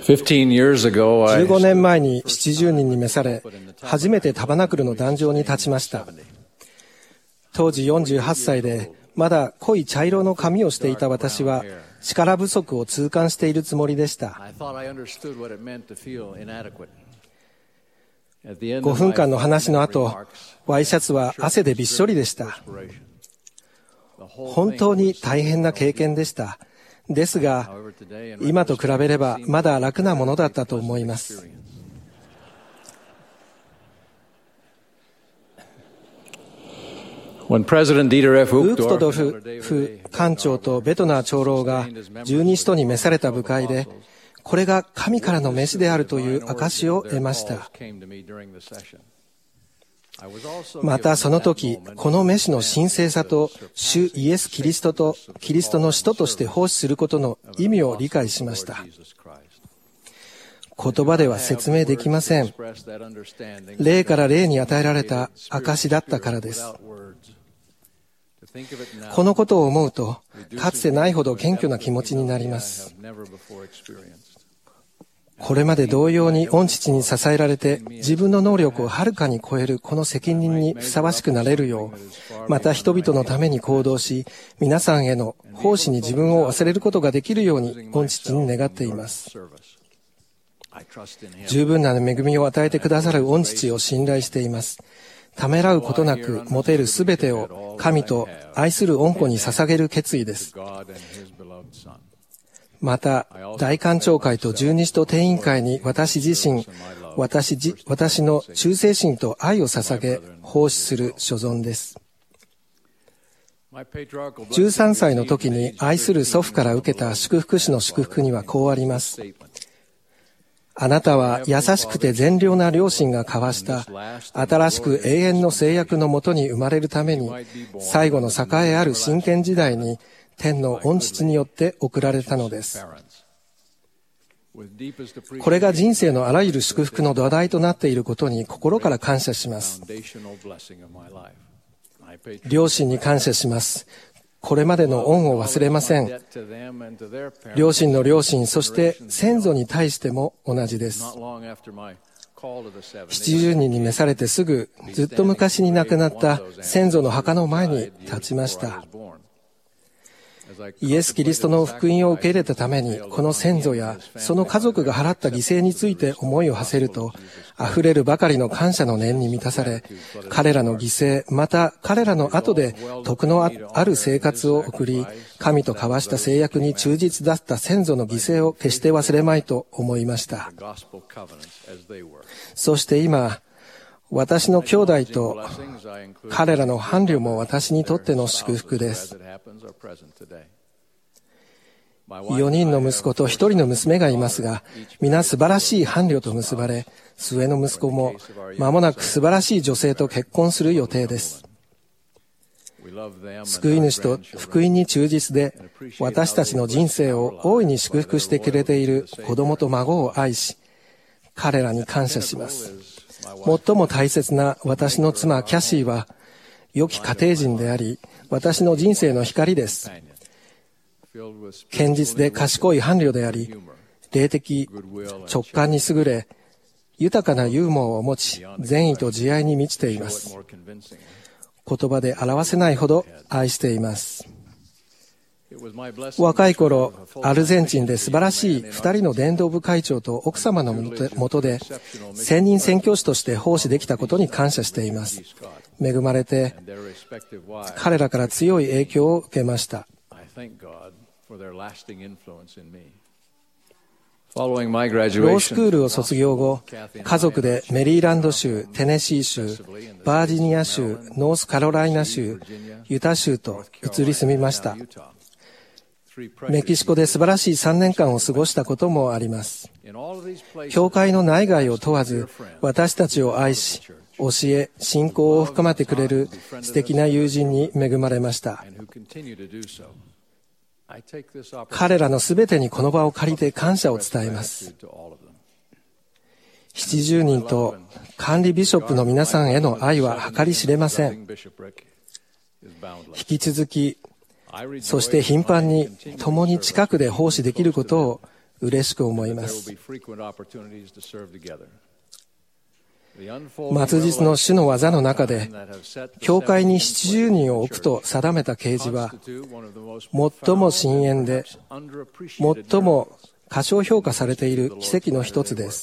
15年前に70人に召され、初めてタバナクルの壇上に立ちました。当時48歳で、まだ濃い茶色の髪をしていた私は、力不足を痛感しているつもりでした。5分間の話の後、ワイシャツは汗でびっしょりでした。本当に大変な経験でした。ですが、今と比べればまだ楽なものだったと思います。ウークトドフ副艦長とベトナー長老が十二使徒に召された部会で、これが神からの召しであるという証を得ました。またその時、この召しの神聖さと主イエス・キリストとキリストの使徒として奉仕することの意味を理解しました。言葉では説明できません。霊から霊に与えられた証だったからです。このことを思うと、かつてないほど謙虚な気持ちになります。これまで同様に御父に支えられて、自分の能力をはるかに超えるこの責任にふさわしくなれるよう、また人々のために行動し、皆さんへの奉仕に自分を忘れることができるように御父に願っています。十分な恵みを与えてくださる御父を信頼しています。ためらうことなく持てるすべてを神と愛する御子に捧げる決意です。また、大官庁会と十二使徒定員会に私自身、私の忠誠心と愛を捧げ、奉仕する所存です。13歳の時に愛する祖父から受けた祝福詩の祝福にはこうあります。あなたは優しくて善良な両親が交わした新しく永遠の制約のもとに生まれるために、最後の栄えある真剣時代に天の御父によって送られたのです。これが人生のあらゆる祝福の土台となっていることに心から感謝します。両親に感謝します。これまでの恩を忘れません。両親の両親、そして先祖に対しても同じです。70人に召されてすぐ、ずっと昔に亡くなった先祖の墓の前に立ちました。イエス・キリストの福音を受け入れたために、この先祖やその家族が払った犠牲について思いを馳せると、溢れるばかりの感謝の念に満たされ、彼らの犠牲、また彼らの後で徳のある生活を送り、神と交わした誓約に忠実だった先祖の犠牲を決して忘れまいと思いました。そして今、私の兄弟と彼らの伴侶も私にとっての祝福です。4人の息子と1人の娘がいますが、皆素晴らしい伴侶と結ばれ、末の息子も間もなく素晴らしい女性と結婚する予定です。救い主と福音に忠実で、私たちの人生を大いに祝福してくれている子供と孫を愛し、彼らに感謝します。最も大切な私の妻キャシーは良き家庭人であり、私の人生の光です。堅実で賢い伴侶であり、霊的直感に優れ、豊かなユーモアを持ち、善意と慈愛に満ちています。言葉で表せないほど愛しています。若い頃、アルゼンチンで素晴らしい2人の伝道部会長と奥様のもとで、専任宣教師として奉仕できたことに感謝しています。恵まれて、彼らから強い影響を受けました。ロースクールを卒業後、家族でメリーランド州、テネシー州、バージニア州、ノースカロライナ州、ユタ州と移り住みました。メキシコで素晴らしい3年間を過ごしたこともあります。教会の内外を問わず、私たちを愛し、教え、信仰を深めてくれる素敵な友人に恵まれました。彼らのすべてにこの場を借りて感謝を伝えます。70人と管理ビショップの皆さんへの愛は計り知れません。引き続き、そして頻繁に共に近くで奉仕できることを嬉しく思います。末日の主の技の中で、教会に70人を置くと定めた啓示は、最も深遠で、最も過小評価されている奇跡の一つです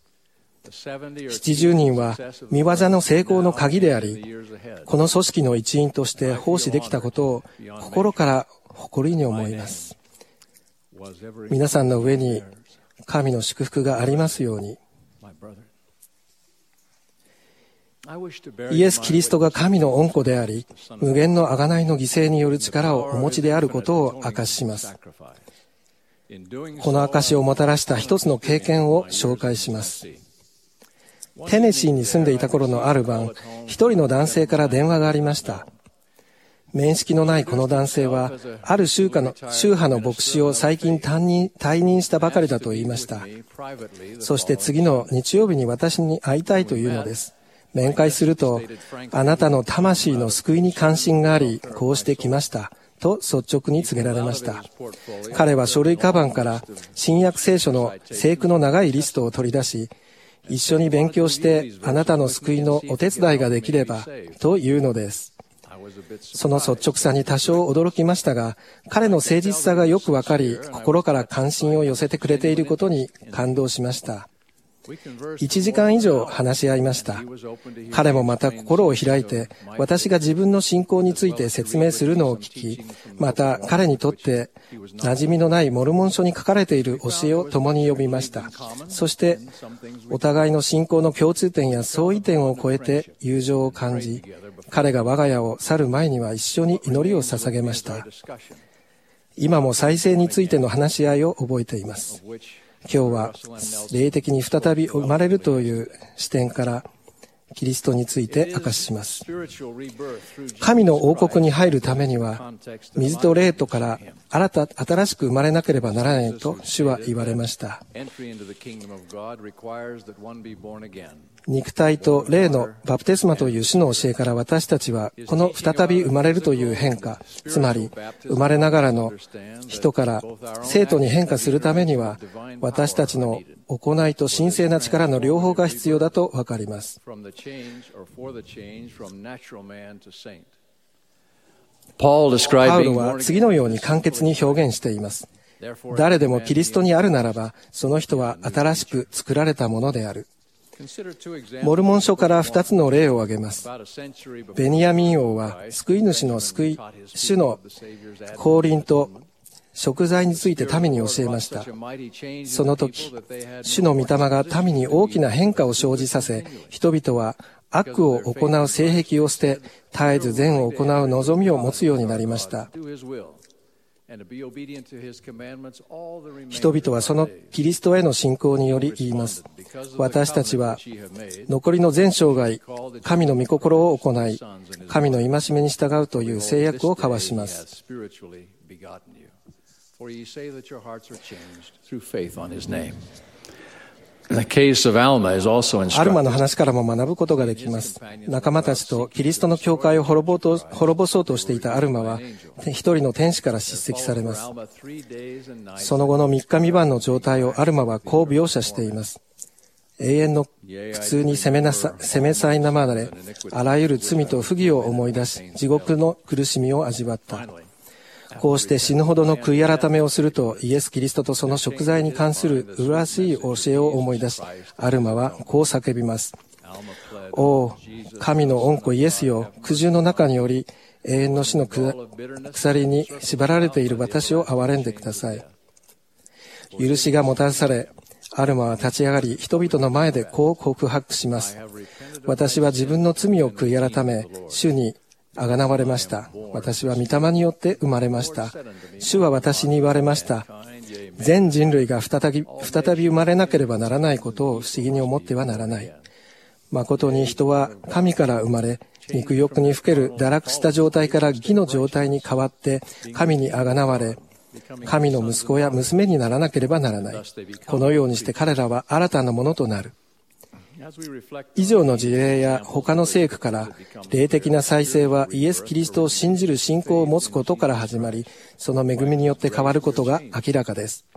。70人は御業の成功の鍵であり、この組織の一員として奉仕できたことを心から誇りに思います。皆さんの上に神の祝福がありますように。イエス・キリストが神の御子であり、無限の贖いの犠牲による力をお持ちであることを証しします。この証をもたらした一つの経験を紹介します。テネシーに住んでいた頃のある晩、一人の男性から電話がありました。面識のないこの男性は、ある宗派の牧師を最近退任したばかりだと言いました。そして次の日曜日に私に会いたいというのです。面会すると、あなたの魂の救いに関心があり、こうして来ました。と率直に告げられました。彼は書類カバンから新約聖書の聖句の長いリストを取り出し、一緒に勉強してあなたの救いのお手伝いができればというのです。その率直さに多少驚きましたが、彼の誠実さがよくわかり、心から関心を寄せてくれていることに感動しました。1時間以上話し合いました。彼もまた心を開いて、私が自分の信仰について説明するのを聞き、また彼にとって馴染みのないモルモン書に書かれている教えを共に読みました。そして、お互いの信仰の共通点や相違点を超えて友情を感じ、彼が我が家を去る前には一緒に祈りを捧げました。今も再生についての話し合いを覚えています。今日は霊的に再び生まれるという視点からキリストについて明かしします。神の王国に入るためには水と霊とから新しく生まれなければならないと主は言われました。肉体と霊のバプテスマという主の教えから私たちはこの再び生まれるという変化、つまり生まれながらの人から生徒に変化するためには私たちの行いと神聖な力の両方が必要だと分かります。パウロは次のように簡潔に表現しています。誰でもキリストにあるならば、その人は新しく作られたものである。モルモン書から2つの例を挙げます。ベニヤミン王は救い主の主の降臨と贖罪について民に教えました。その時、主の御霊が民に大きな変化を生じさせ、人々は悪を行う性癖を捨て、絶えず善を行う望みを持つようになりました。人々はそのキリストへの信仰により言います。私たちは残りの全生涯、神の御心を行い、神の戒めに従うという誓約を交わします。アルマの話からも学ぶことができます。仲間たちとキリストの教会を滅ぼそうとしていたアルマは一人の天使から叱責されます。その後の3日3晩の状態をアルマはこう描写しています。永遠の苦痛に責めさいなまれ、あらゆる罪と不義を思い出し、地獄の苦しみを味わった。こうして死ぬほどの悔い改めをすると、イエス・キリストとその贖罪に関する麗しい教えを思い出し、アルマはこう叫びます。おお、神の御子イエスよ、苦渋の中により、永遠の死の鎖に縛られている私を憐れんでください。許しがもたらされ、アルマは立ち上がり、人々の前でこう告白します。私は自分の罪を悔い改め、主にあがなわれました。私は御霊によって生まれました。主は私に言われました。全人類が再び生まれなければならないことを不思議に思ってはならない。誠に人は神から生まれ、肉欲にふける堕落した状態から義の状態に変わって神にあがなわれ、神の息子や娘にならなければならない。このようにして彼らは新たなものとなる。以上の事例や他の聖句から霊的な再生はイエス・キリストを信じる信仰を持つことから始まり、その恵みによって変わることが明らかです。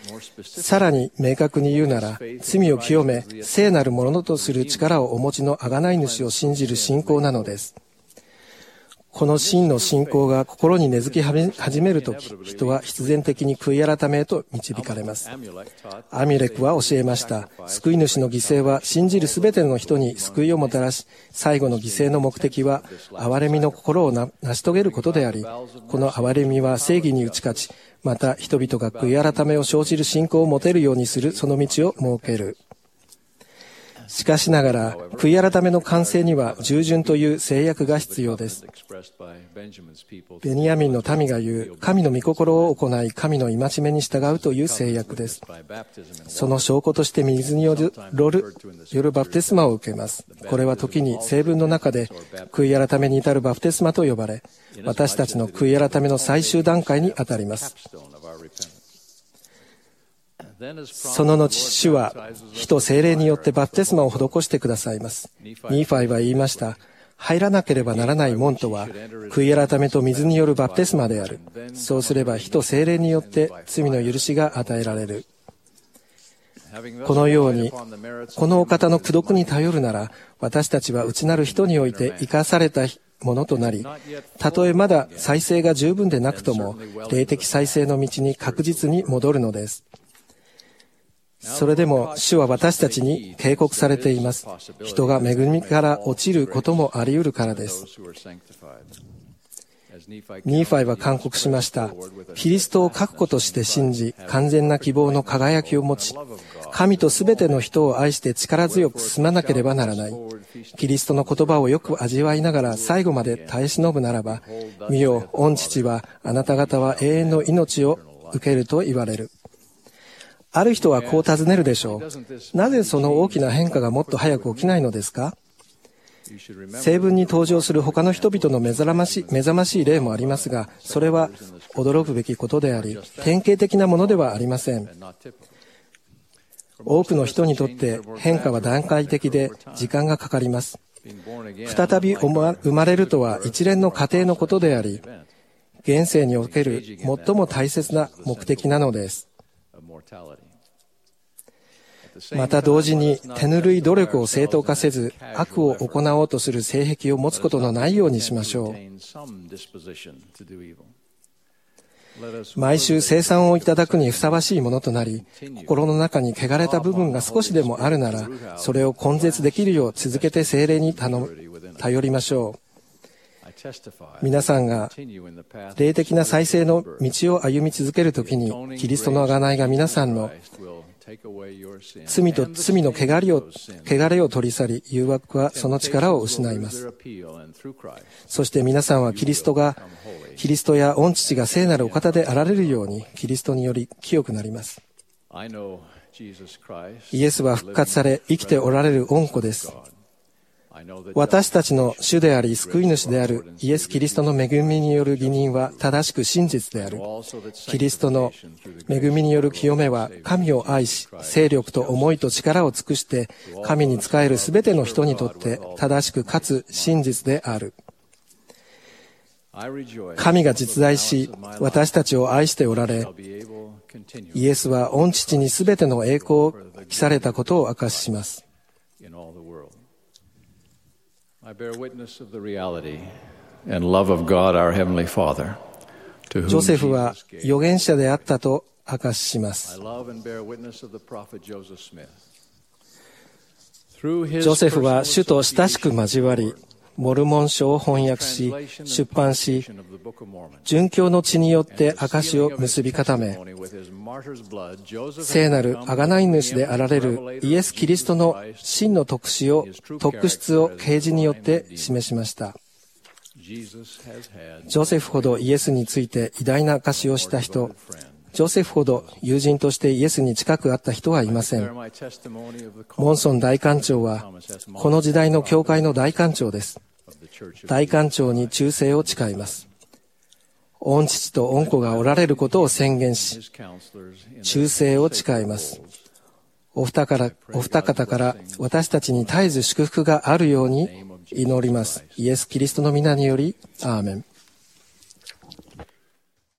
さらに明確に言うなら、罪を清め、聖なるものとする力をお持ちの贖い主を信じる信仰なのです。この真の信仰が心に根付き始めるとき、人は必然的に悔い改めへと導かれます。アミュレクは教えました。救い主の犠牲は信じるすべての人に救いをもたらし、最後の犠牲の目的は憐れみの心を成し遂げることであり、この憐れみは正義に打ち勝ち、また人々が悔い改めを生じる信仰を持てるようにするその道を設ける。しかしながら、悔い改めの完成には従順という制約が必要です。ベニヤミンの民が言う、神の御心を行い、神の戒めに従うという制約です。その証拠として水によるバプテスマを受けます。これは時に聖文の中で、悔い改めに至るバプテスマと呼ばれ、私たちの悔い改めの最終段階にあたります。その後、主は火と聖霊によってバプテスマを施してくださいます。ニーファイは言いました。入らなければならない門とは、悔い改めと水によるバプテスマである。そうすれば火と聖霊によって罪の許しが与えられる。このように、このお方の功徳に頼るなら、私たちは内なる人において生かされたものとなり、たとえまだ再生が十分でなくとも、霊的再生の道に確実に戻るのです。それでも主は私たちに警告されています。人が恵みから落ちることもあり得るからです。ニーファイは勧告しました。キリストを確固として信じ、完全な希望の輝きを持ち、神とすべての人を愛して力強く進まなければならない。キリストの言葉をよく味わいながら最後まで耐え忍ぶならば、見よ、御父はあなた方は永遠の命を受けると言われる。ある人はこう尋ねるでしょう。なぜその大きな変化がもっと早く起きないのですか？聖文に登場する他の人々の目覚ましい例もありますが、それは驚くべきことであり、典型的なものではありません。多くの人にとって変化は段階的で時間がかかります。再び生まれるとは一連の過程のことであり、現世における最も大切な目的なのです。また同時に手ぬるい努力を正当化せず悪を行おうとする性癖を持つことのないようにしましょう。毎週聖餐をいただくにふさわしいものとなり、心の中に汚れた部分が少しでもあるなら、それを根絶できるよう続けて聖霊に頼りましょう。皆さんが霊的な再生の道を歩み続けるときに、キリストの贖いが皆さんの罪と罪の汚れを取り去り、誘惑はその力を失います。そして皆さんはキリストや御父が聖なるお方であられるように、キリストにより清くなります。イエスは復活され生きておられる御子です。私たちの主であり救い主であるイエス・キリストの恵みによる義人は正しく真実である。キリストの恵みによる清めは神を愛し、勢力と思いと力を尽くして神に仕えるすべての人にとって正しくかつ真実である。神が実在し、私たちを愛しておられ、イエスは御父にすべての栄光を期されたことを証しします。ジョセフは預言者であったと証しします。ジョセフは主と親しく交わり、モルモン書を翻訳し、出版し、殉教の血によって証を結び固め、聖なる贖い主であられるイエス・キリストの真の特質を啓示によって示しました。ジョセフほどイエスについて偉大な証をした人、ジョセフほど友人としてイエスに近くあった人はいません。モンソン大官長は、この時代の教会の大官長です。大官長に忠誠を誓います。御父と御子がおられることを宣言し、忠誠を誓います。お二方から私たちに絶えず祝福があるように祈ります。イエス・キリストの皆により、アーメン。